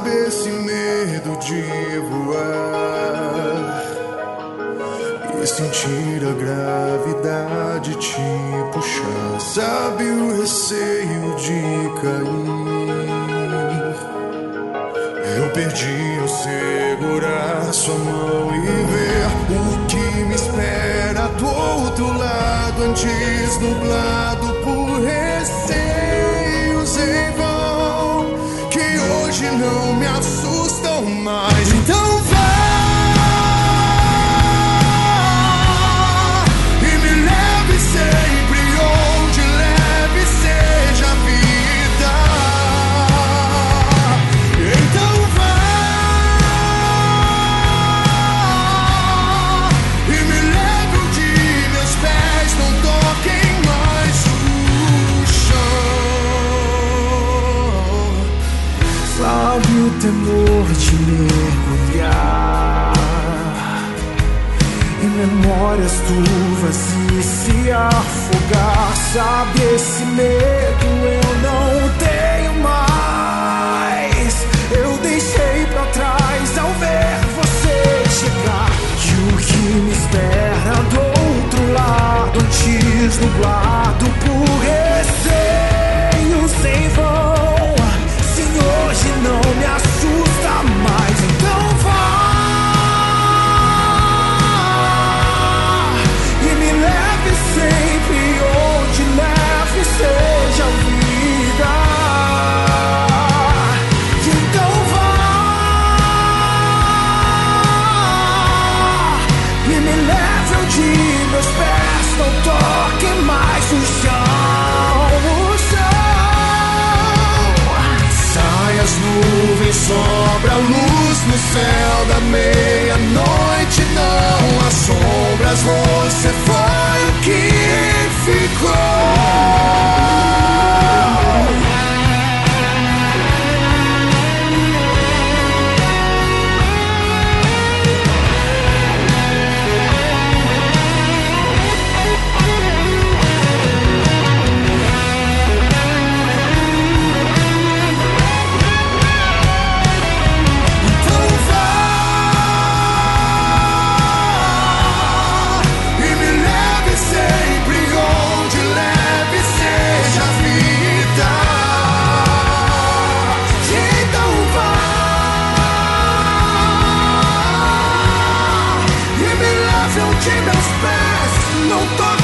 sabe esse medo de voar e sentir a gravidade te puxar? Sabe o receio de cair? Eu perdi ao segurar sua mão e ver o que me espera do outro lado, antes nublado por receios em vão, que hoje não me assustam mais. Então vá e me leve sempre onde leve seja a vida. Então vá e me leve onde meus pés não toquem mais o chão. Sabe o temor de mergulhar em memórias turvas e se afogar? Sabe esse medo eu não tenho mais. Eu deixei pra trás ao ver você chegar. E o que me espera do outro lado, antes nublado por receios em vão, sim, hoje não me assusta mais. Então vá e me leve sempre onde leve seja a vida. Então vá e me leve onde meus pés não toquem mais o chão, o chão. Sai as nuvens, sobra a luz no céu da meia-noite. Não há sombras, você foi o que ficou. Então vá e me leve sempre onde leve seja a vida. Então vá e me leve onde meus pés não tocam